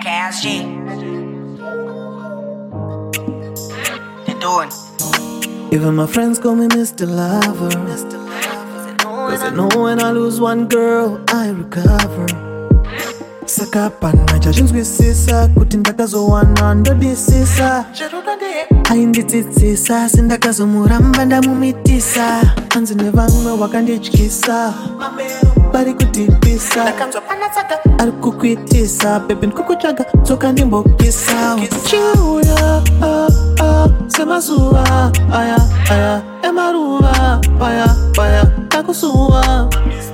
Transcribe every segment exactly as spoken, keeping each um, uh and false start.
Cass G. They doing. Even my friends call me Mister Lover, cause they know when I lose one girl, I recover. Sakapana chachinzwisisa kuti ndakazowana ndodisisa ainditsitsisa sindakazomuramba ndamumitisa hanzi nevamwe wakandityisa bari kutipisa ari kukuitisa bebi ndikukutsvaga tsoka ndimbokisa chiuya ah, ah, semazuva aya aya emaruva paya paya takusuwa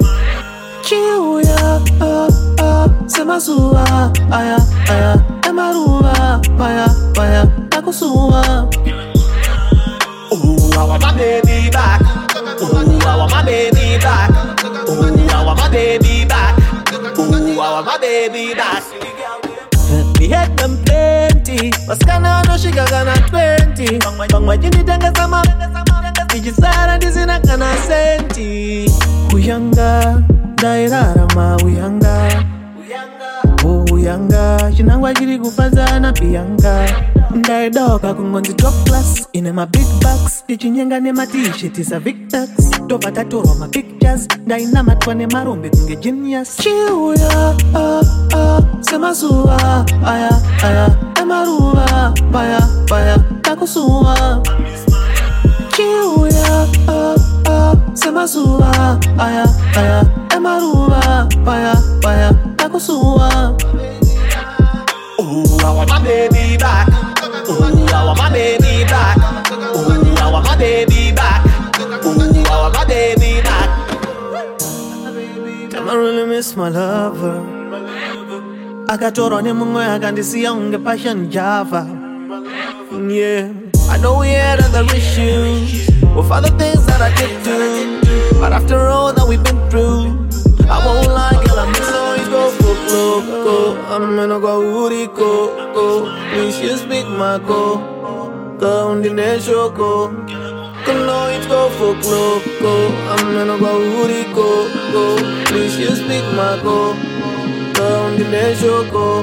chiuya ah, ah, semazuva aya aya emaruva paya paya takusuwa. Ooh, I want my baby back. Ooh, I want my baby back. Ooh, I want my baby back. Ooh, I want my baby back. We had them plenty, maskana no shika gana twenty. Bangwa jini tanga sama, dijisara dizina kana senti. Uyanga, dairarama uyanga. Oh uyanga, chinangwa chiri kufanzana piyanga. Ndaidoka kungonzi top class, ine ma big bucks. Tichinyenga ne ma t-shirt isa Victor's. Tova tatoro ma pictures, ndaina matwa ne marombe kunge genius. Chiuya, ah, ah, semazuva, aya, aya, emaruva, paya, paya, takusuwa. Chiuya, ah, ah, semazuva, aya, aya, emaruva, paya, paya, takusuwa. Ooh, I want my baby back. Ooh, I want my baby back. Ooh, I want my baby back. Ooh, I want my baby back. Damn, I really miss my lover. Akatorwa nemunwe akandisiya unge passion Java. Yeah, I know we had other issues with other things that I did do, but after all that we've been through, I won't lie, girl, I miss how you go for loco. I'm gonna go Uriko, go. Please you speak my go. Go on the nation, go. Come on, it's go for loco. I'm gonna go Uriko, go. Please you speak my go. Go on the nation, go.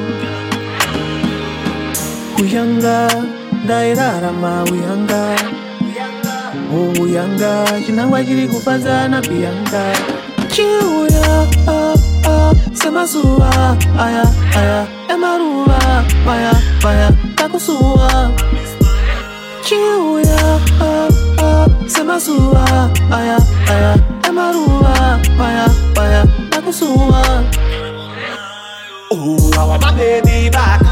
Uyanga, dairarama uyanga. Oh uyanga, chinangwa chiri kufanzana piyanga. Chiuya, ah, ah, semazuva, aya, aya, emaruva, paya, paya, takusuwa. Chiuya, ah, ah, semazuva, aya, aya, emaruva, paya, paya, takusuwa. Ooh, I want my baby back.